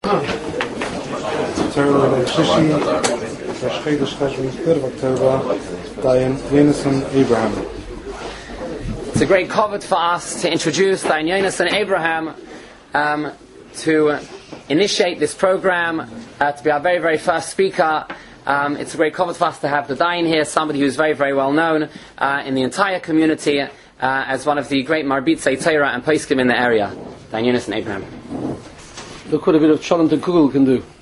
It's a great kavod for us to introduce Dayan Yonason Abraham to initiate this program, to be our very, very first speaker. It's a great kavod for us to have the Dayan here, somebody who's very, very well known in the entire community as one of the great Marbitzei Torah and Poskim in the area. Dayan Yonason Abraham. Look what a bit of Cholent and Kugel can do.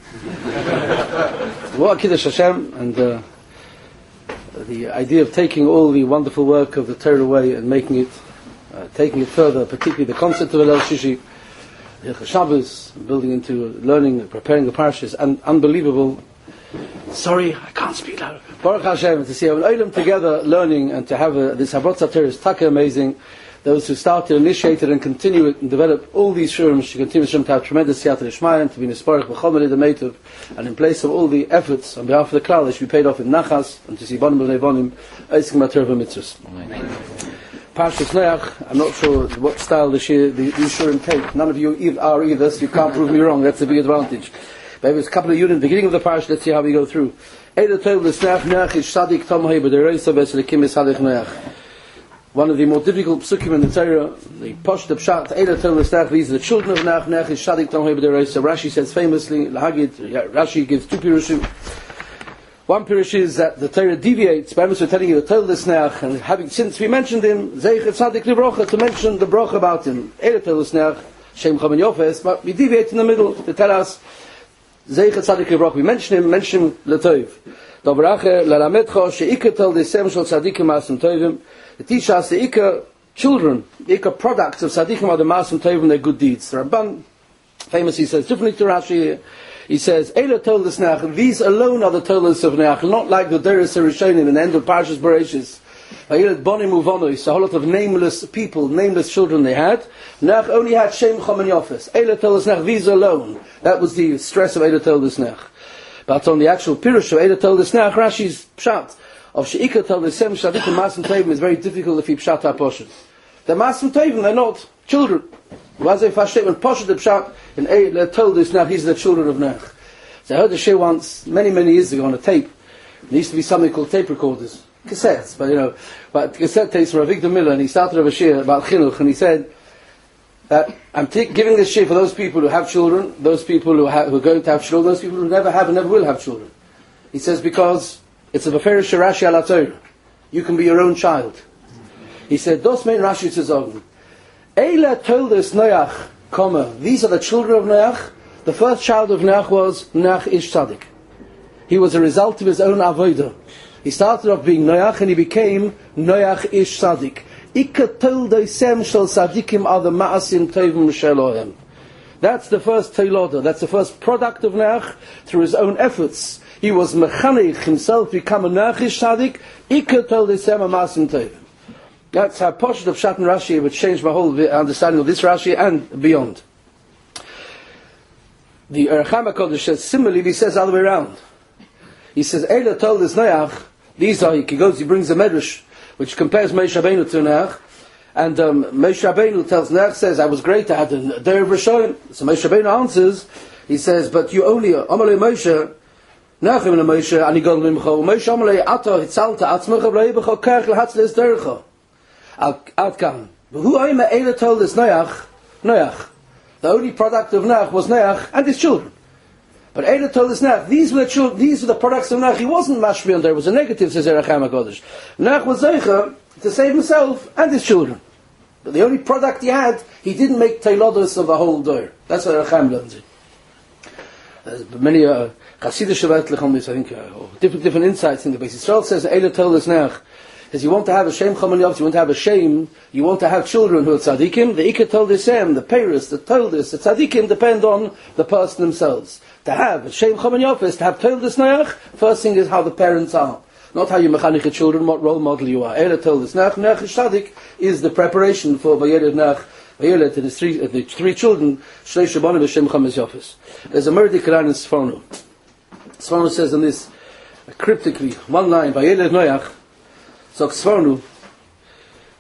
What Kiddush Hashem, and the idea of taking all the wonderful work of the Torah away and making it, taking it further, particularly the concept of Elul Shishi, Hilchos Shabbos, building into learning, preparing the parashas, and unbelievable. Sorry, I can't speak loud. Baruch Hashem, to see an Olam together learning and to have this Habrotza Torah is taka amazing. Those who start to initiate it and continue it and develop all these shurim, to continue to have tremendous siyata d'shmaya and to be nisparich b'chomel the and in place of all the efforts on behalf of the klal, they should be paid off in nachas and to see bonim b'nei eiskim mater v'mitzvos. Parshas Noach, I'm not sure what style these shurim take. None of you are either, so you can't prove me wrong. That's a big advantage. But there's a couple of units, beginning of the parsha. Let's see how we go through. One of the more difficult psukim in the Torah, the Posh the Pshat, Eila Tel Nestach, these are the children of Nach, Nach is Shadik Tam Hebeder. So Rashi says famously, Lahagid, Rashi gives two pirushim. One pirush is that the Torah deviates, by we're telling you the Tel Nestach, and having, since we mentioned him, Zeichet Sadik Librocha, to mention the broch about him, Eila Tel Nestach, Shem Chaman Yofes, but we deviate in the middle to tell us, Zeichet Sadik Librocha, we mention him Letoiv. Dobrache, Lalametcho, Sheikah Tel Desem Shal Sadikim Asum Tovim, to teach us the Ikka children, the Ikka products of Sadiqim are the Masim Tovim, their good deeds. The Ramban famously says, differently to Rashi, he says, Eila Tolas Neach, these alone are the Tolas of Neach, not like the Deris Rishonim in the end of Parshas Bereshis. Vayilet Bonim Uvonos, a whole lot of nameless people, nameless children they had. Neach only had Shem Chom and Yofes. Eila Tolas Neach, these alone. That was the stress of Eila Tolas Neach. But on the actual Pirush of Eila Tolas Neach, Rashi's Pshat, of Sheikah Tel Desem Shadikim Masim Tovim is very difficult if you pshat HaPoshet. The Masim Tovim, they're not children. Wazei Fashet, when Poshet the Pshat, and they're told this now, these are the children of Nach. So I heard the Sheh once, many years ago on a tape. There used to be something called tape recorders. Cassettes, but cassette tapes from Avigdor Miller, and he started over Sheh about Chinuch, and he said, I'm giving this Sheh for those people who have children, those people who are going to have children, those people who never have and never will have children. He says, because it's a Beferish Rashi ala Torah. You can be your own child. He said, Dos mein Rashi zu sagen. Eila Toldes Noach, these are the children of Noach. The first child of Noach was Noach Ish Tzadik. He was a result of his own avodah. He started off being Noach and he became Noach Ish Tzadik. Ikka Toldesem Shel Tzadikim are the Ma'asim Tovim Shelohem. That's the first Teilodah. That's the first product of Noach through his own efforts. He was mechanech himself, become a nachish tzaddik. Ikka told his sema masim tovim. That's how Poshet of Pshat and Rashi would change my whole understanding of this Rashi and beyond. The Erecham HaKodesh says similarly. He says the other way around. He says Eila told his Noach. These are he brings a medrash which compares Moshe Rabbeinu to Noach, and Moshe Rabbeinu tells Noach, says I was great, I had a day of Rishon. So Moshe Rabbeinu answers. He says, but you only Amalei Moshe. Nachem and Moshe ani gol limcho Moshe amalei ato hitzalta atzmach bleibecho kerch lehatzles dercho ad kan who ayma Eila told us Noach the only product of Noach was Noach and his children, but Eila told us Noach these were the products of Noach. He wasn't mashbi on there, was a negative, says Erecham HaKodesh. Noach was zeicha to save himself and his children, but the only product he had, he didn't make teilodos of a whole door. That's what Erecham learns it. There's many Chassidish Shabbat on this, I think, different insights in the base. Yisrael says, Eila told us now, as you want to have a Shem Chaman Yov, you want to have a Shem, you want to have children who are tzaddikim, the Ikka told us the Paris, the Toldos, the tzaddikim depend on the person themselves. To have a Shem Chaman Yov is to have Toldos Neach, first thing is how the parents are. Not how you mechanic your children, what role model you are. Eila told us Neach Tzaddik is the preparation for Vayelet Neach, Vayelet and the three children, Shlei Shabbanim Shem Chaman Yofes. There's a Merdi Quran in Sforno. Sforno says in this, cryptically, one line, Vayelet Noach, so Sforno,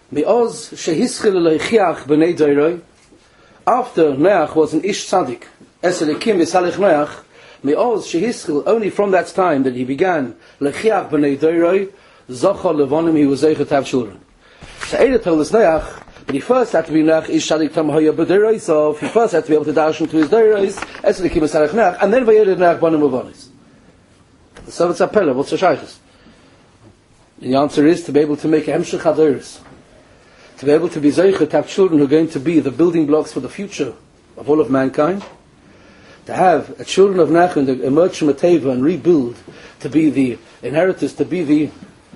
Me'oz shehischil leichiach b'nei doiroi, after Noach was an Ish Tzaddik, Eselikim Yisalech Noach, Me'oz Shehischil, only from that time that he began, Lechiach B'nei Doiroi, Zocha Levonim, he was able to have children. So Eila told us Noach, but he first had to be Noach, Ish Shadik Tam Hoya B'Doiroi, so he first had to be able to dash into his Doirois, Eselikim Yisalech Noach, and then Vayelid Noach Bonim Uvonis. So it's a Pella, what's the Shaykhis? The answer is to be able to make a Hemshech HaDoiros, to be able to be Zeicha, to have children who are going to be the building blocks for the future of all of mankind, to have a children of Nachman to emerge from a teva and rebuild, to be the inheritors, to be the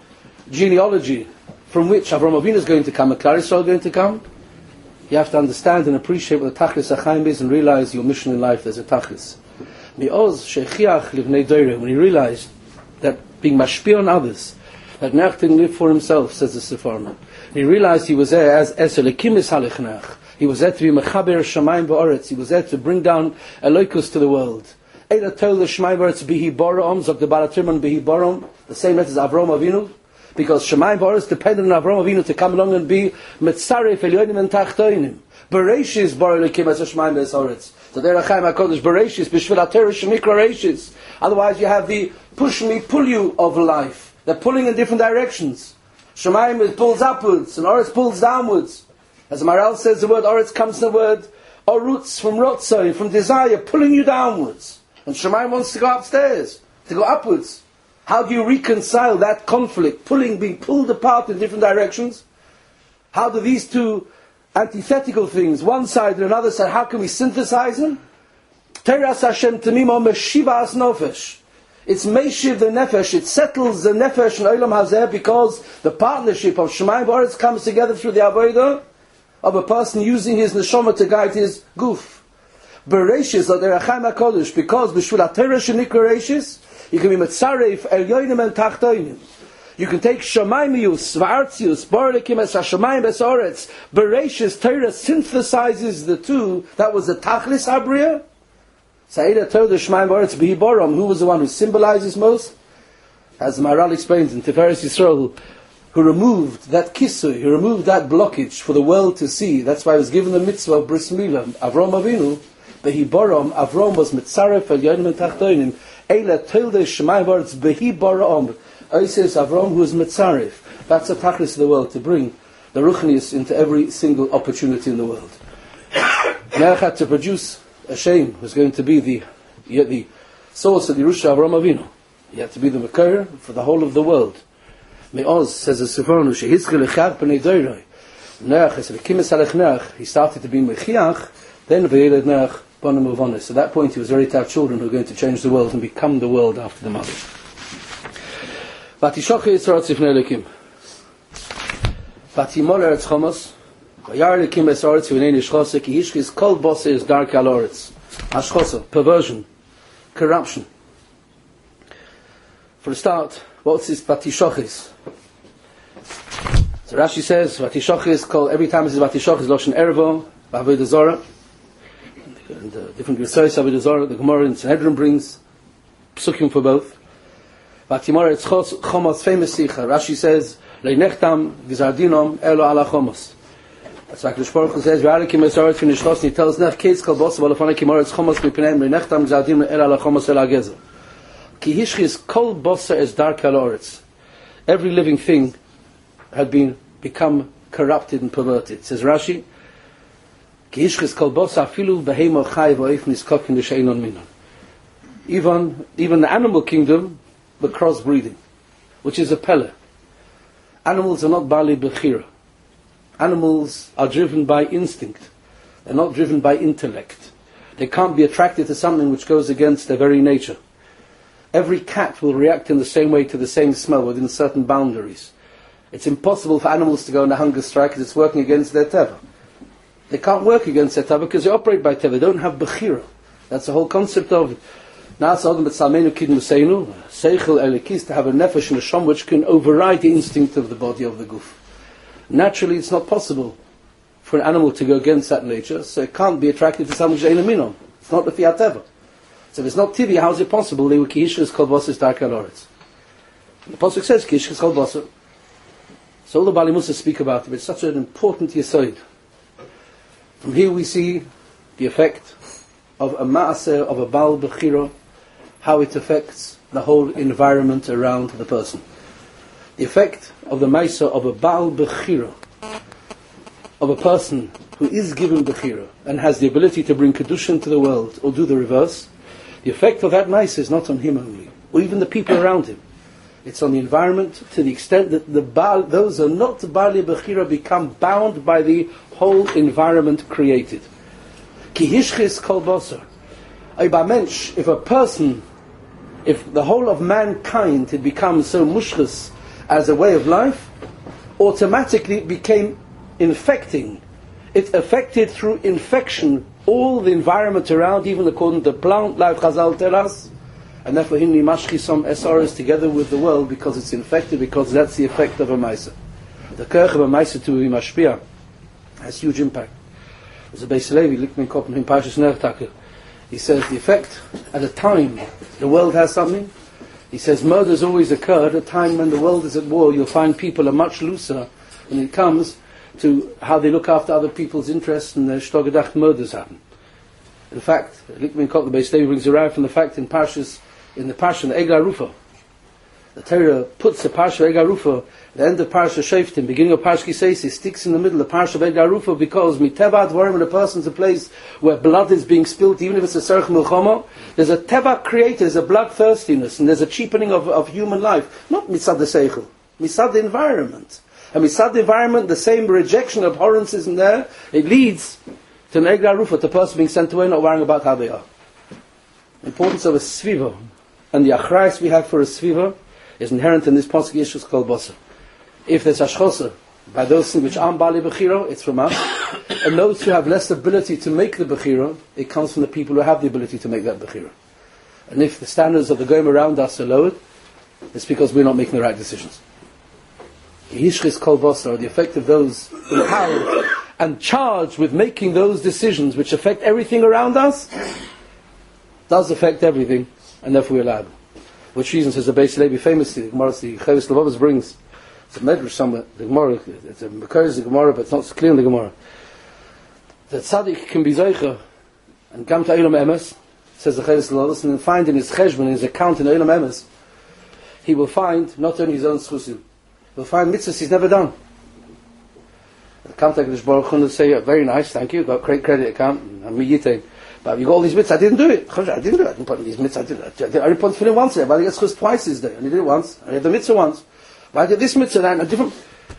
genealogy from which Avraham Avinu is going to come, and Klal Yisrael is going to come. You have to understand and appreciate what the Tachlis HaChaim is and realize your mission in life. There's a Tachlis. Mi'oz shechiach livnei doire, when he realized that being mashpia on others, that Nach didn't live for himself, says the Sefarno. He realized he was there as Eselikim Yisalech Nach. He was there to be Mechaber Shamayim Ba'aretz. He was there to bring down Elokus to the world. Eila told the Shamayim Ba'aretz Bihi Borom, Zok the Balatriman Bihi Borom, the same as Avraham Avinu, because Shamayim Ba'aretz depended on Avraham Avinu to come along and be Metzaref Elyonim and Tachtoinim. Bereshis Bar Elikim as Shamayim Ba'aretz. So there Achaim HaKodesh Bereshis B'Shvil HaTeresh Shemikra Reshis. Otherwise you have the push me, pull you of life. They're pulling in different directions. Shamayim pulls upwards and Oretz pulls downwards. As the Maral says, the word Oretz comes from the word Orutz, from Rotzai, from desire, pulling you downwards. And Shamayim wants to go upstairs, to go upwards. How do you reconcile that conflict, being pulled apart in different directions? How do these two antithetical things, one side and another side, how can we synthesize them? Teras Hashem Tamimo Meshivas Nofesh. It's Meshiv the Nefesh, it settles the Nefesh in Olam Hazeh, because the partnership of Shamayim Ba'aretz comes together through the Avodah of a person using his neshama to guide his goof. Bereshis, like the Rechaim HaKodesh, because B'shvil HaTeresh Shemikra Reshis, you can be Metzaref Elyonim and Tachtoinim. You can take Shamaymius, V'artzius, Borelikim es HaShamayim es Oretz. Bereshis, Torah synthesizes the two. That was the Tachlis Abriya. Sa'ida told the Shamayim Oretz B'hi Boram, who was the one who symbolizes most? As the Maharal explains in Tiferes Yisrael, who removed that kisui, who removed that blockage for the world to see. That's why he was given the mitzvah of Bris Milah. Avraham Avinu, Behi Boram, Avraham was mitzaref el yonim and tachtoinim. Eila tolde Shamayim Ba'aretz Behi Boram. Says Avraham who was mitzaref. That's the tachlis of the world, to bring the ruchnius into every single opportunity in the world. Now had to produce a Shem who's going to be the source of the Yerusha Avraham Avinu. He had to be the Makar for the whole of the world. Me'oz, says the Sefarno, Shehizkel Echach B'nei Doiroi. Noach, Eselikim Yisalech Noach, he started to be Mechiach, then V'yeled Noach Bonim Uvonis. At that point he was ready to have children who were going to change the world and become the world after the mother. Vatishoche Yisrael Tzifnei Elikim. Vatimol Eretz Chomos, Vayar Elikim Es Oretz V'nei Nishchose, Ki Hishchis Kol Bose is dark al Oretz. Hashchose, perversion, corruption. For the start, what's this Vatishoches? So Rashi says, Vatishoches, called every time it says Vatishoches, Loshen Ervo, Avodah Zorah, and different Risayos Avodah Zorah, the Gemara in Sanhedrin brings psukim for both. Vatimor Eretz Chomos, famous Sicha. Rashi says, Leinechtam Gizardinom Elo Ala Chomos. That's why Kodesh Baruch Hu says, V'alikim Es Oretz V'nishchos, and he tells Nech Keitz Kol Bosa V'alafana Kimor Eretz Chomos Mipenem Leinechtam Gizardinom Elo Ala Chomos El Agezer. Ki Hishchis Kol Bosa Es Dark Al Oretz. Every living thing had become corrupted and perverted. Says Rashi, Ki Hishchis Kol Bosa Afilu Behemo Chai V'oif Niskokin L'Sheinon Minon. Even the animal kingdom, the crossbreeding, which is a pella. Animals are not Bali Bechira. Animals are driven by instinct. They're not driven by intellect. They can't be attracted to something which goes against their very nature. Every cat will react in the same way to the same smell within certain boundaries. It's impossible for animals to go on a hunger strike because it's working against their teva. They can't work against their teva because they operate by teva. They don't have bechira. That's the whole concept of it. Now it's Adam B'Tzalmeinu Kid Museinu, Seichel Elikis, to have a nefesh and a shom which can override the instinct of the body of the goof. Naturally, it's not possible for an animal to go against that nature, so it can't be attracted to something which ain't a minon. It's not the fiat teva. So if it's not tivi, how is it possible? They were kishkas kol bosis dark aloritz. The pasuk says kishkas kol bosis. So all the Bali Musa speak about it. It's such an important yesod. From here we see the effect of a ma'aseh, of a Baal Bechira, how it affects the whole environment around the person. The effect of the ma'aseh of a Baal Bechira, of a person who is given Bechira and has the ability to bring Kedusha into the world, or do the reverse, the effect of that ma'aseh is not on him only, or even the people around him. It's on the environment, to the extent that those who are not Baalei Bechira become bound by the whole environment created. Ki hishchis kol basar. If a person, if the whole of mankind had become so mushchis as a way of life, automatically it became infecting. It affected through infection all the environment around, even according to plant life, Chazal tell us. And therefore, Hinni Mashchisam SRs together with the world, because it's infected, because that's the effect of a Maisa. The Kirch of a Maisa to be Mashpia has huge impact. There's a Beis Levi, Likmin Koppen in Parshas Nertaker. He says the effect at a time the world has something. He says murders always occur at a time when the world is at war. You'll find people are much looser when it comes to how they look after other people's interests, and the Shtogadach murders happen. In fact, Likmin Koppen, the Beis Levi brings around from the fact in the Parsha of Eglah Rufa. The Torah puts the Parsha of Eglah Rufa, the end of Parsha Shoftim, beginning of Parsha Kisei, sticks in the middle of Parsha of Eglah Rufa, because miteva dvarim, when a person's a place where blood is being spilt, even if it's a Serach Milchama, there's a teva created, there's a bloodthirstiness, and there's a cheapening of human life. Not mitzad the seichel, mitzad the environment. And mitzad the environment, the same rejection, abhorrence isn't there. It leads to an Eglah Rufa, the person being sent away, not worrying about how they are. The importance of a sviva, and the achrayus we have for a sviva, is inherent in this pasuk Yeshus Kol Basar. If there's ashchosa by those things which aren't Baalei Bechira, it's from us. And those who have less ability to make the Bechira, it comes from the people who have the ability to make that Bechira. And if the standards of the goyim around us are lowered, it's because we're not making the right decisions. Yishchis Kol Basar, the effect of those empowered and charged with making those decisions which affect everything around us, does affect everything, and therefore we're allowed. Which reason, says the Beis Levi famously, the Gemara, the Chavis Levavos brings, it's a medrash somewhere, the Gemara, it's a Mekar, the Gemara, but it's not clear in the Gemara. The tzaddik can be zeicha and come to Eilam Emes, says the Chavis Levavos, and find in his cheshbon, in his account in Eilam Emes, he will find not only his own schusim, he'll find mitzvahs he's never done. The contact with Baruch Hu will say, very nice, thank you, got great credit account, I'm Yitei. But you got all these mitzvahs, I didn't do it. I didn't put these mitzvahs, I only put tefillin once there, but I get schus twice this day, and I did it once, I had the mitzvah once. But I did this mitzvah and a different...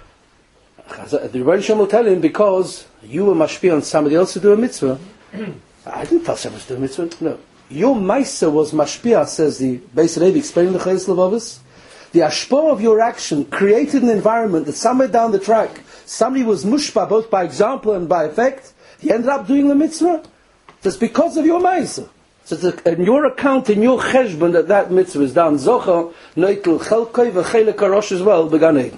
The Rebbe Shem will tell him, because you were mashpia on somebody else to do a mitzvah. I didn't tell somebody to do a mitzvah, no. Your maisa was mashpia, says the Beis Levi, explaining the Chavis Levavos. The ashpah of your action created an environment that somewhere down the track, somebody was mushpa, both by example and by effect, he ended up doing the mitzvah. That's because of your ma'aseh. So it's in your account, in your cheshbon, that mitzvah is done. Zocha, noitul, chelkoi, v'chelek harosh as well, began Eden.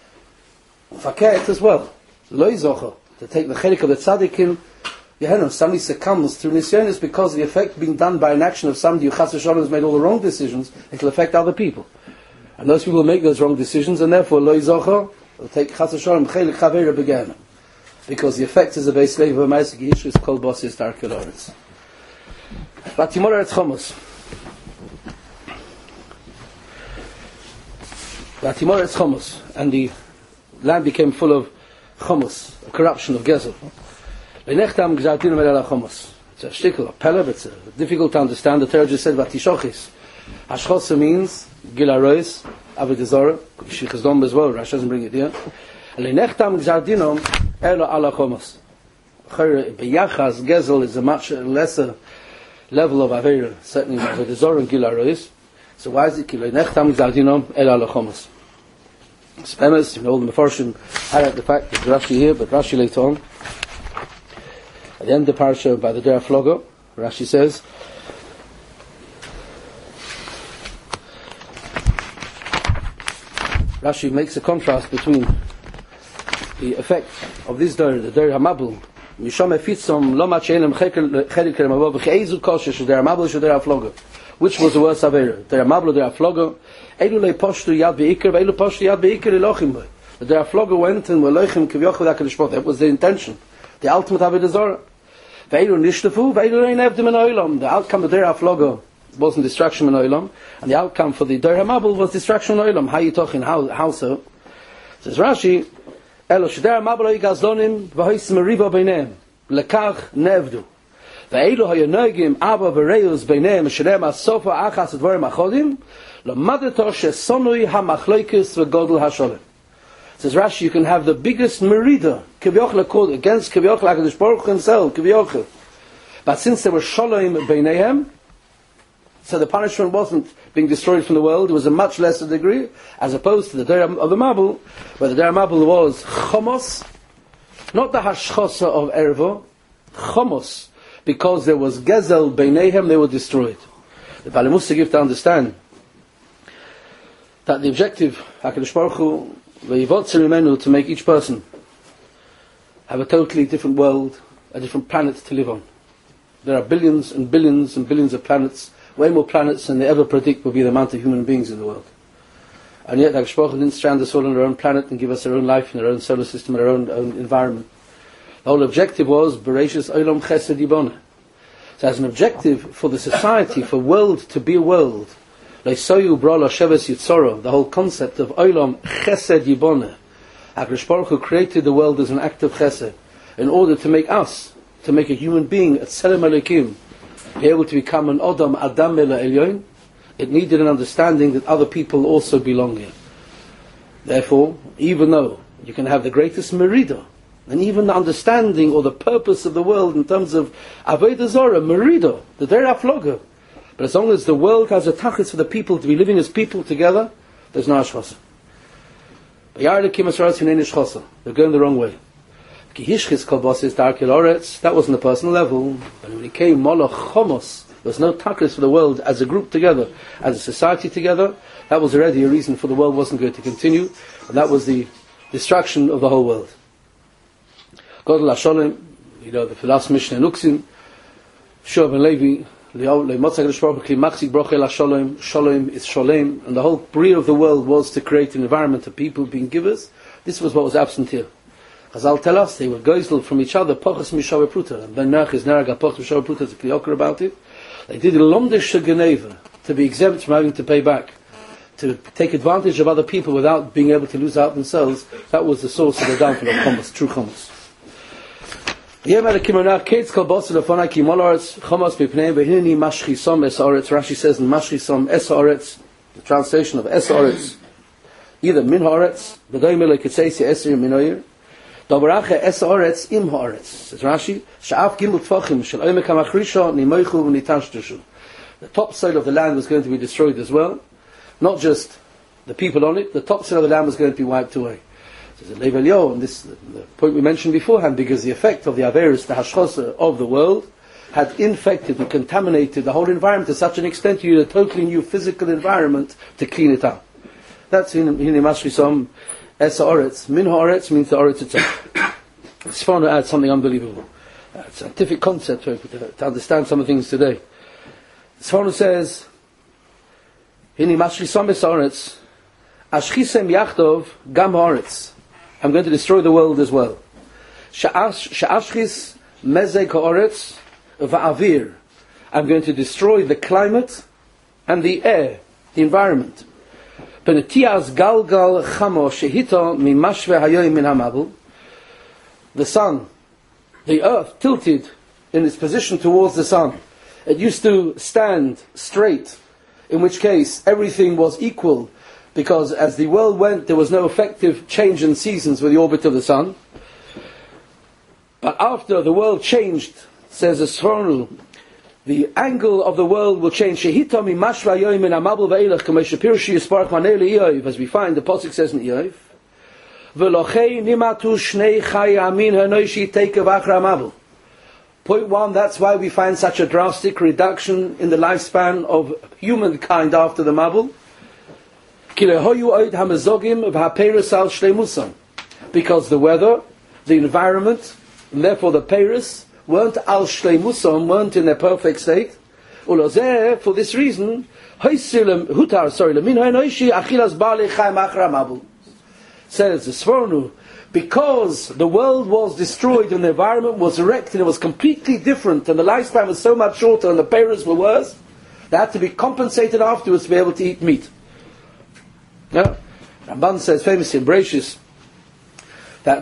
Faket as well. Loi zocha, to take the chelik of the tzaddikim, somebody succumbs through nisyonis because of the effect being done by an action of somebody who chas v'shalom has made all the wrong decisions, it will affect other people. And those people make those wrong decisions, and therefore, loi zocha, will take chas v'shalom, chelek chavera began. Because the effect is a Beis Levi of a Ma'aseh Yishus Kol Basar is Darkei Loretz. But Timor Eretz Chomos. But Timor Eretz Chomos, and the land became full of Chomos, a corruption of Gezel. Lenechtam Gzartinu Melala Chomos. It's a shtickle, a pella, but it's difficult to understand. The Torah just said Vatishochis. Hashchosa means Gilarois, Avodah Zarah, Shichas Dom as well. Rashi doesn't bring it here. Lenechtam Gzartinu Elo ala Chomos. Beyachas Gezel is a much lesser level of Aveira, certainly Avodah Zarah and Gilarois. So why is it Kilei Nechtam Gzardinom El Ala Chomos? It's famous, all the Mefarshim highlight the fact that Rashi here, but Rashi later on. At the end of the parasha by the Derech Flogo, Rashi says, Rashi makes a contrast between the effect of this Derech, the Derech HaMabul, Mishom Efitzom Lo Machenem Chelik Keremavo V'Cheizu Kosher Sh'Derech HaMabul Sh'Derech HaFlogo. Which was the worst Aveira? Derech HaMabul, Derech HaFlogo. Eilu Le Poshtu Yad Be'ikr, Eilu Poshtu Yad Be'ikr Elochim Bo. The Derech HaFlogo went and were Elochim Kivyoch V'Dak HaLishpot. That was the intention, the ultimate Avodah Zarah. Veilu nishtafu, veilu ein evdim in oilam. The outcome of their afloga wasn't destruction in oilam, and the outcome for the Dor HaMabul was destruction in oilam. How you talking? How so? Says Rashi, Elo sheder HaMabul ha'igazlonim v'hois meriva beinehem lekach nevdu. Ve'elu ha'yonogim abba v'reus beinehem sherem ha'sofa achas advarim achodim l'madeto shesonui ha'machloikis v'godel ha'sholem. Says Rashi, you can have the biggest merida, Kivyochel called against Kivyochel HaKadosh Baruch Hu himself, Kivyochel. But since there was Shalom Beineihem, so the punishment wasn't being destroyed from the world, it was a much lesser degree, as opposed to the Dor of the Mabul, where the Dor Mabul was Chomos, not the Hashchosa of Ervo, Chomos, because there was Gezel Beineihem, they were destroyed. The Baalei Mussar give to understand that the objective, HaKadosh Baruch Hu, to make each person have a totally different world, a different planet to live on. There are billions and billions and billions of planets, way more planets than they ever predict will be the amount of human beings in the world. And yet, HaKadosh Baruch Hu didn't strand us all on our own planet and give us our own life in our own solar system and our own environment. The whole objective was Bereishis Olam Chesed Yiboneh. So as an objective for the society, for world to be a world, the whole concept of Olam Chesed Yiboneh. HaKadosh Baruch Hu created the world as an act of Chesed in order to make us, to make a human being, a Tselem Elokim, be able to become an Adam Mela Elyon. It needed an understanding that other people also belong here. Therefore, even though you can have the greatest merida, and even the understanding or the purpose of the world in terms of Avodah Zorah, merida, the Der Afloga, but as long as the world has a tachlis for the people to be living as people together, there's no ashchosa. They're going the wrong way. That wasn't a personal level. But when it came Molech Chomos, there was no tachlis for the world as a group together, as a society together. That was already a reason for the world wasn't going to continue, and that was the destruction of the whole world. Godel HaSholem, the last Mishnah in Uksim, Shua ben Levi, Shalom is Shalom, and the whole bria of the world was to create an environment of people being givers. This was what was absent here. Chazal tell us they were geisel from each other, Pochas Mishav Pruta, and Ben Nach is Naraga Pochas Mishav Pruta, to Kliyokar about it. They did a Lomdish Geneva to be exempt from having to pay back, to take advantage of other people without being able to lose out themselves. That was the source of the downfall of Chomas, true Chomas. Rashi says in Mashchisom Es Haaretz, the translation of Es Haaretz, either Min Haaretz, the Doimele Ketzeisi Esir Minoyer, Dobarache Es Haaretz Im Haaretz. Says Rashi, Sha'af Gimel Tfachim Shel Oimek HaMachrisha Nimoichu V'Nitashtushu. The top side of the land was going to be destroyed as well. Not just the people on it, the top side of the land was going to be wiped away. There's a Lev Elio, and this the point we mentioned beforehand, because the effect of the Averis, the Hashchosa of the world, had infected and contaminated the whole environment to such an extent you need a totally new physical environment to clean it up. That's in Mashchisom Es Haaretz. Min Haaretz means the Haaretz itself. It's fun to add something unbelievable. A scientific concept to understand some of the things today. Sforno says, Hini Mashchisom Es Haaretz, Ashchisem Yachtov Gam Haaretz. I'm going to destroy the world as well. Sha'ashchis mezek ha'aretz va'avir. I'm going to destroy the climate and the air, the environment. Penetias galgal chamo shehita mimashve hayoim min hamabul. The sun, the earth tilted in its position towards the sun. It used to stand straight, in which case everything was equal, because as the world went, there was no effective change in seasons with the orbit of the sun. But after the world changed, says the Sforno, the angle of the world will change. As we find, the Pasuk says in Iyov, Point one, that's why we find such a drastic reduction in the lifespan of humankind after the Mabul. Because the weather, the environment, and therefore the Paris, weren't al shleimusam, weren't in their perfect state. For this reason, says the Sfornu, because the world was destroyed and the environment was erected, it was completely different, and the lifespan was so much shorter and the parents were worse, they had to be compensated afterwards to be able to eat meat. Yeah? Ramban says famously in Bereshis that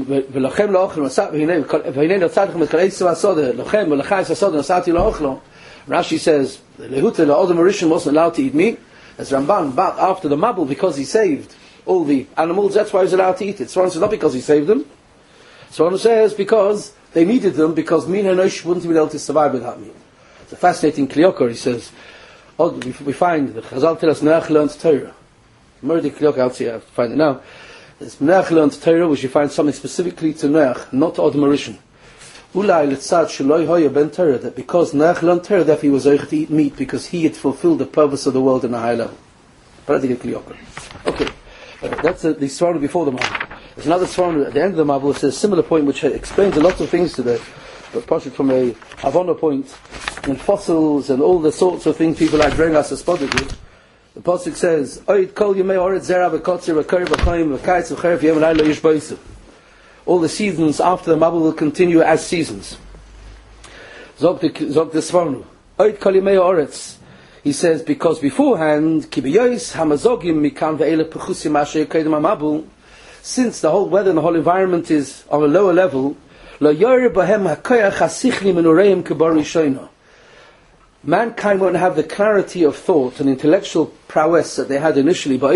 Rashi says the Rishon wasn't allowed to eat meat as Ramban, but after the Mabul, because he saved all the animals, that's why he was allowed to eat it. Swan says not because he saved them. Swan says because they needed them, because Min and Osh wouldn't have been able to survive without meat. It's a fascinating kliyokar. He says, we find the Chazal tell us Noach learned Torah. Murder kliyokar, I'll see, I have to find it now. It's Noach learned Torah, which you find something specifically to Noach, not to Adam Rishon. Ulai letzad sheloi hoya ben Torah, that because Noach learned Torah, therefore he was able to eat meat, because he had fulfilled the purpose of the world in a high level. Okay, that's the Sforno before the Mabul. There's another Sforno at the end of the Mabul. It's a similar point which explains a lot of things today, but partially from a Havana point, in fossils and all the sorts of things people like Drengas Aspodik with. The Pasuk says, Oid kol yemei oret zera v'kotzer v'kari v'chaim v'kayitz v'cherev yem v'laylo yish b'yisur. All the seasons after the Mabul will continue as seasons. Zog the Sforno. Oid kol yemei oretz. He says, because beforehand, Kibiyois hamazogim mikan ve'ele pechusim asher kedem Mabul, since the whole weather and the whole environment is on a lower level, lo yore bohem hakoyach hasichli menureim kebari shoino. Mankind won't have the clarity of thought and intellectual prowess that they had initially, in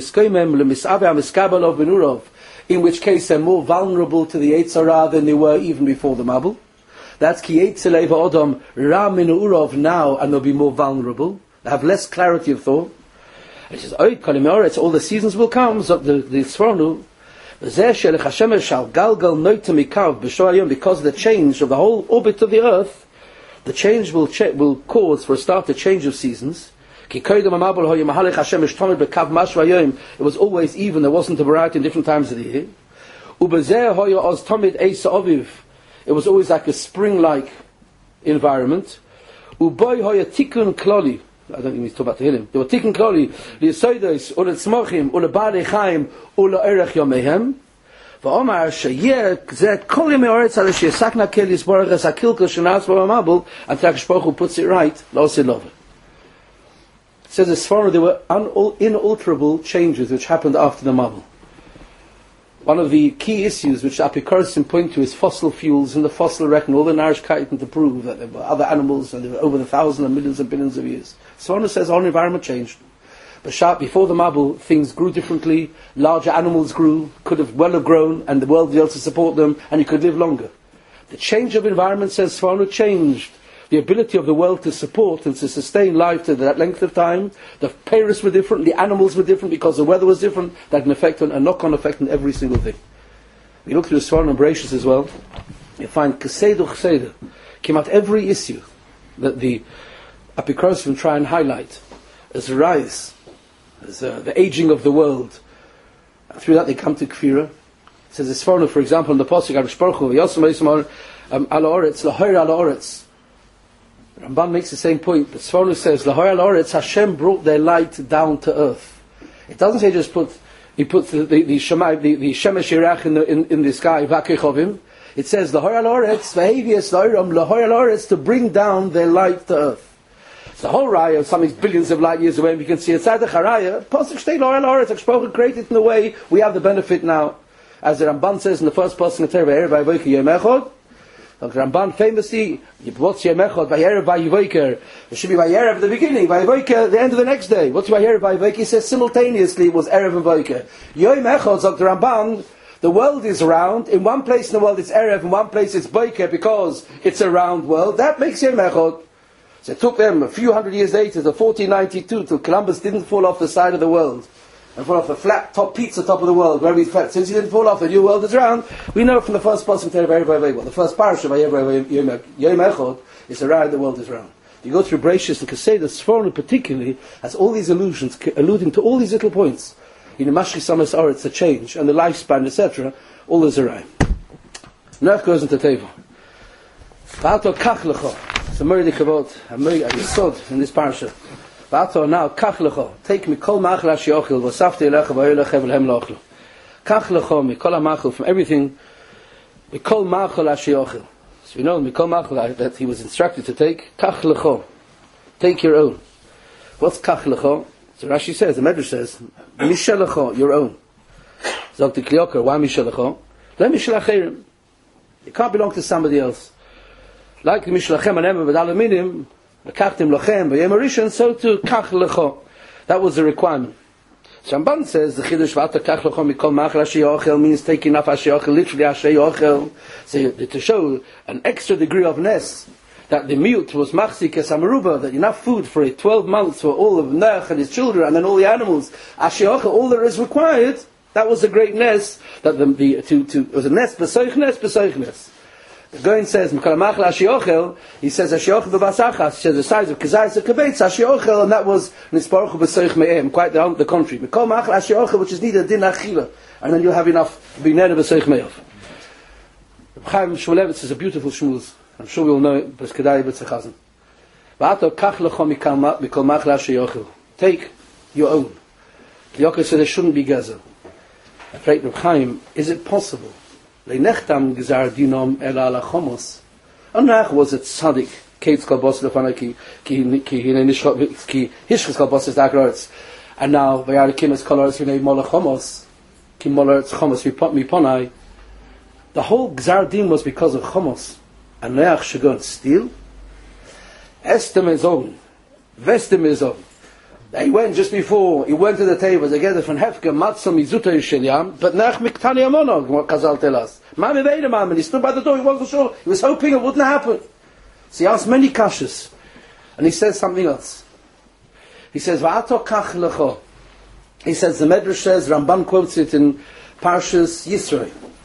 which case they're more vulnerable to the Yetzer Hara than they were even before the Mabul. That's ki Yetzer Odom Ra Minu Urov now, and they'll be more vulnerable. They have less clarity of thought. It says, it's all the seasons will come, the Sfornu, because of the change of the whole orbit of the earth. The change will cause, for a start, a change of seasons. It was always even, there wasn't a variety in different times of the year. It was always like a spring-like environment. I don't think he's talking about the Tehillim. There were tikkun klali, li'yisodos, u'le'tzmochim, u'le'ba'alei u'le'erech yomehem. ואומר שיהיה זה כל ימי ארץ על שיסקנה כל יסבורך את הקלקל שנעץ במבול, until HaKadosh Baruch Hu puts it right, לא עושה לובה. It says as far as there were inalterable changes which happened after the Mabul. One of the key issues which Apikoros point to is fossil fuels and the fossil record, all the Narishkeit to prove that there were other animals and there were over 1,000 and millions and billions of years. Sforno says the whole environment changed. But before the Mabul, things grew differently, larger animals grew, could have grown, and the world was able to support them, and you could live longer. The change of environment, says Sforno, changed the ability of the world to support and to sustain life to that length of time. The peiros were different, the animals were different, because the weather was different. That had an effect on, a knock-on effect on every single thing. We look through the Sforno and Bereshis as well. You find Keseder Cheseder, came out every issue that the Apikoros try and highlight as a rise. The aging of the world. Through that they come to Kfira. It says this for example, in the Pasuk HaKadosh Baruch Hu, Yosem Yismar Al Oretz, Lahoir Al Oretz. Ramban makes the same point, but Sforno says, Lahoir Al Oretz, Hashem brought their light down to earth. It doesn't say He puts the Shemesh Yirach in the sky, Vakechovim. It says, Lahoir Al Oretz, Vahevias Lahoiram, Lahoir Al Oretz, to bring down their light to earth. The whole raya, something's billions of light years away, and we can see it. Tzaddik haraya, Pasuk Shtei Lahoir Al Oretz, HaKadosh created in a way we have the benefit now. As the Ramban says in the first Pasuk of Torah, V'erev v'yivoker Yom Echad. Dr. Ramban famously, what's Yom Echad? V'yerev v'yivoker. It should be V'yerev at the beginning, V'yivoker the end of the next day. What's V'yerev v'yivoker? He says simultaneously it was Erev and V'yivoker. Yom Echad, Dr. Ramban, the world is round. In one place in the world it's Erev, in one place it's V'yivoker because it's a round world. That makes Yom Echad. So it took them a few hundred years later, to 1492, till Columbus didn't fall off the side of the world and fall off the flat top pizza top of the world, wherever he's flat. Since he didn't fall off, the new world is round. We know from the first Pasuk of the first parasha of Yom Echad is around the world is round. You go through Bereshis and Keseder, Sforno particularly has all these allusions, alluding to all these little points. In the Mashchi Samas Oretz, the change and the lifespan, etc. All is around. Noach goes into Teva. V'ato kach lecho. It's a murder kavod, a yisod in this parasha. V'ato now kach lecho. Take me kol ma'achel ha'shiochil v'safti elecha v'yolecha v'lehem lo'achlo. Kach lecho mikol hamachal, from everything, mikol machal asher yochel. So we know mikol machal that he was instructed to take. Kach lecho, take your own. What's kach lecho? So Rashi says, the Medrash says, mishel lecho, your own. Zok the Kliyokar, why mishel lecho? Let mishel acherim. It can't belong to somebody else. Like the mishel lachem and emer with aluminium, lekachtim lachem v'yem arishon, so too kach lecho. That was the requirement. Ramban says the Chiddush v'ata kach lecho mikol machal asher yochel means taking off asher yochel, literally asher yochel, so to show an extra degree of ness that the mute was machzik as amaruba, that enough food for it, 12 months for all of Noach and his children and then all the animals. Asher yochel, all there is required. That was a great ness that it was a ness b'soich. The Goin says mikol machal asher yochel. He says asher yochel b'basachas. He says the size of kazayis a kabeitz asher yochel, and that was nisparuch b'soich me'em. Quite the contrary. Mikol machal asher yochel, which is neither din achila, and then you have enough b'nei b'soich me'em. Chaim Shmulevitz is a beautiful shmuz. I'm sure we all know it, but it's kedai b'tzechazim. V'ato kach lecho mikol machal asher yochel. Take your own. The Yochel said there shouldn't be gezer. I prayed Reb Chaim, is it possible? Leinechtam gizar dinom el ala chomos. Anach was it tzaddik, keitz kol bos lefana ki hishchus kol bos is dagrotz. And now vayar kimes kol oretz v'nei mola chomos, ki mola oretz chomos miponai. The whole gzar din was because of chomos. And Noach should go and steal. Estem is on, vestem is on. He went just before, he went to the table, they get it from Hefke, Matzah, Mizuta, Yishilyam, but Nach Miktani Amonog, what Chazal tell us. Mami Veidamam, and he stood by the door, he wasn't sure, he was hoping it wouldn't happen. So he asked many kashas, and he says something else. He says, V'ato kach lecho. He says, the Medrash says, Ramban quotes it in Parshas Yisroi.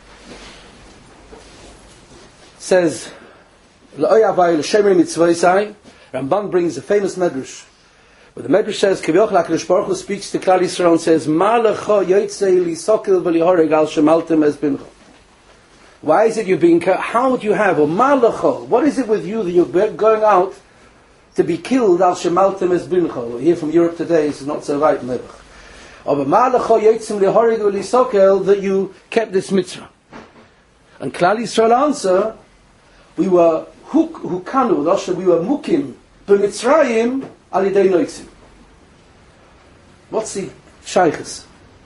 Says, L'oy avay l'shemri mitzvosai, Ramban brings a famous Medrash. But the Medrash says, Kivyoch HaKadosh Baruch Hu speaks to Klal Yisrael and says, Ma lecho yotzei lisokil v'lihoreg al shemaltem es bincho. Why is it you're being how would you have, or Ma lecho, what is it with you that you're going out to be killed al shemaltem es bincho? Here from Europe today, it's not so right, Medrash. Or Ma lecho yotzei lihoreg v'lisokil, that you kept this mitzvah. And Klal Yisrael answer, we were hukanu, we were mukim, b'mitzrayim, alidei noitzim. What's the shaykhs?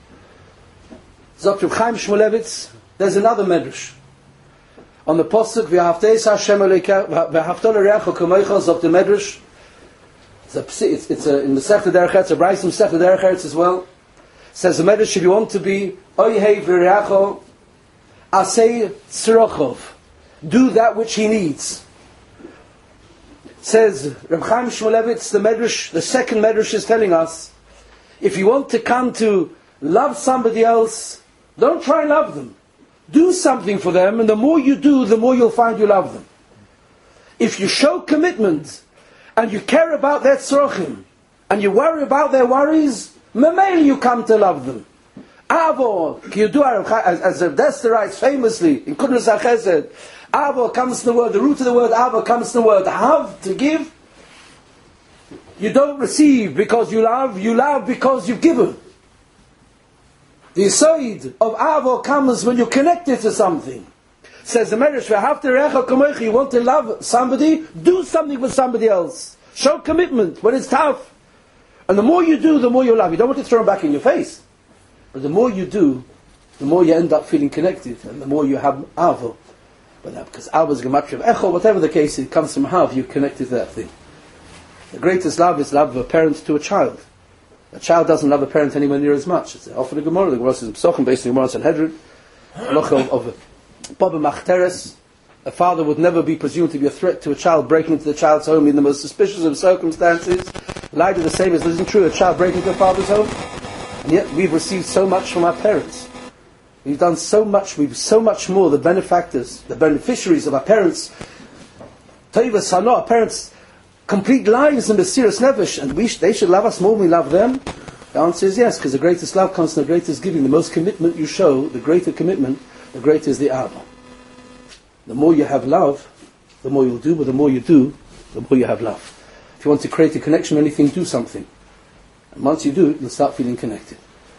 Dr. Chaim Shmulevitz, there's another medrash. On the posuk, v'hafteis Hashem aleika, v'hafton areacho kamoicha, Dr. Medrash. It's in the Sechta Derech Eretz, a Bryce in Sechta Derech Eretz as well. Says the medrash, if you want to be oihei v'reacho, asei tzrochov, do that which he needs. Says Reb Chaim Shmulevitz, the Medrash, the second Medrash is telling us, if you want to come to love somebody else, don't try and love them. Do something for them, and the more you do, the more you'll find you love them. If you show commitment, and you care about their tzrochim, and you worry about their worries, memeli you come to love them. Avo, as Reb Dester writes famously in Kudras HaChesed, Avo comes from the word, the root of the word Avo comes from the word have, to give. You don't receive because you love because you've given. The Yisoid of Avo comes when you're connected to something. Says the Medrash, you want to love somebody, do something with somebody else. Show commitment when it's tough. And the more you do, the more you love. You don't want to throw them back in your face. But the more you do, the more you end up feeling connected, and the more you have Avo. But because Avo is gematria of Echo, whatever the case, it comes from Hav, you're connected to that thing. The greatest love is love of a parent to a child. A child doesn't love a parent anywhere near as much. It's often a Gemara. The Gemara says Psochim, based on Gemara Sanhedrin. Of Baba Machteres. A father would never be presumed to be a threat to a child breaking into the child's home in the most suspicious of circumstances. Lied to the same as isn't true. A child breaking into a father's home. And yet we've received so much from our parents. We've done so much. We've so much more. The benefactors, the beneficiaries of our parents. Teiva Sano, our parents' complete lives in the serious nefesh, and they should love us more than we love them. The answer is yes, because the greatest love comes from the greatest giving. The most commitment you show, the greater commitment, the greater is the Ava. The more you have love, the more you'll do, but the more you do, the more you have love. If you want to create a connection with anything, do something. And once you do it, you'll start feeling connected.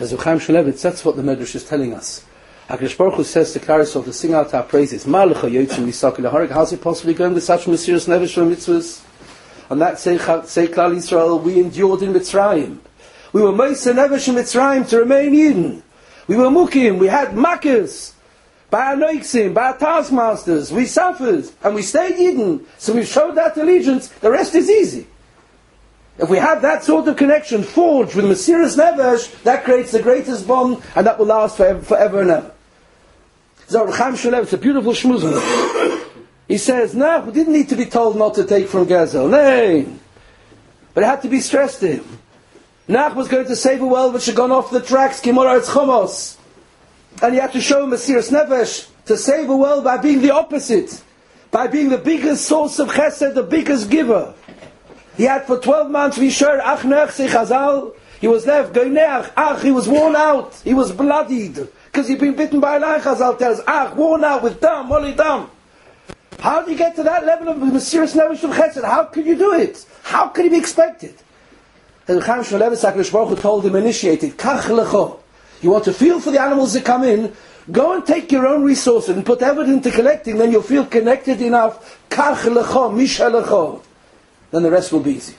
Says Chaim Shmulevitz, that's what the Medrash is telling us. HaKadosh Baruch Hu says to Clarisol to sing out our praises. Ma'alecha yotzim misakil harik. How's it possibly going with such mysterious nevesh from mitzvahs? On that say Klal Yisrael, we endured in Mitzrayim. We were Meisah nevesh in Mitzrayim to remain Yidden. We were mukim. We had makkahs by our noixim, by our taskmasters. We suffered and we stayed Yidden. So we've showed that allegiance. The rest is easy. If we have that sort of connection forged with Mesiras Nefesh, that creates the greatest bond, and that will last forever and ever. So Chaim Shmulevitz, it's a beautiful shmuzman. He says, no, we didn't need to be told not to take from Gezel. No. But it had to be stressed to him. Nach was going to save a world which had gone off the tracks, Kimora Etz Chomos. And he had to show Mesiras Nefesh to save a world by being the opposite. By being the biggest source of chesed, the biggest giver. He had for 12 months, Vishar Ach Nech Chazal. He was left, Goineach, Ach, he was worn out. He was bloodied. Because he'd been bitten by a lion, Chazal tells us. Ach, worn out with dam, holy dam. How do you get to that level of Mesiras Nefesh of chesed? How could you do it? How could he be expected? And Chaim Shmulevitz, HaKadosh Baruch Hu told him, initiate it. Kach lecho. You want to feel for the animals that come in? Go and take your own resources and put effort into collecting, then you'll feel connected enough. Kach lecho, misha lecho. Then the rest will be easy.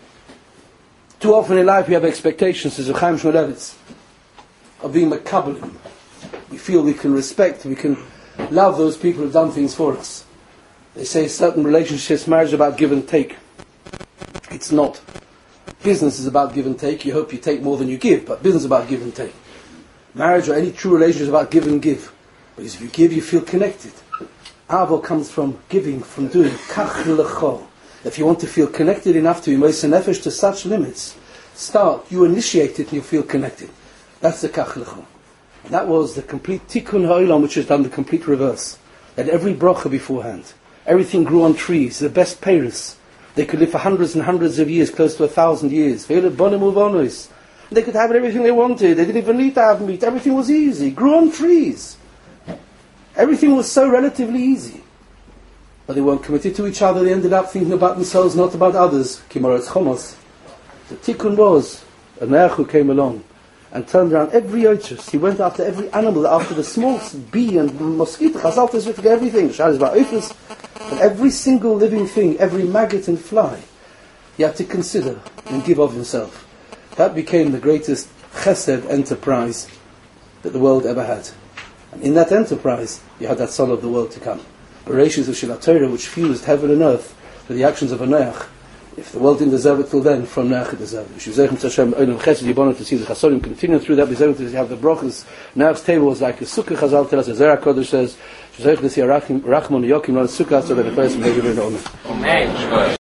Too often in life we have expectations, says Chaim Shmulevitz, of being makabelim. We feel we can respect, we can love those people who've done things for us. They say certain relationships, marriage is about give and take. It's not. Business is about give and take. You hope you take more than you give, but business is about give and take. Marriage or any true relationship is about give and give. Because if you give, you feel connected. Avo comes from giving, from doing. Kach lecho. If you want to feel connected enough to be Meisah Nefesh to such limits, start, you initiate it and you feel connected. That's the Kach lecho. That was the complete Tikkun Ha'olam, which has done the complete reverse. That every bracha beforehand, everything grew on trees, the best peiros. They could live for hundreds and hundreds of years, close to 1,000 years. They could have everything they wanted. They didn't even need to have meat. Everything was easy. Grew on trees. Everything was so relatively easy. But they weren't committed to each other. They ended up thinking about themselves, not about others. Kimora Etz Chomos. The tikkun was, a Noach who came along and turned around every yochus. He went after every animal, after the smallest bee and mosquito. Chazal tells you to get everything. Shal is about ophis. But every single living thing, every maggot and fly, he had to consider and give of himself. That became the greatest chesed enterprise that the world ever had. And in that enterprise, you had that son of the world to come. Bereshis of Shilat Torah, which fused heaven and earth with the actions of a Noach. If the world didn't deserve it till then, from Noach it deserved it. Shivzechem Tzashem Olam Chesed Yibonah to see the Chasodim continue through that. Bezerah to have the brachas. Noach's table was like a sukkah. Chazal tells us. Zerah Kodesh says, Shivzechem to see Rachmon Yokim on a sukkah so that the person may give it an honor. Amen.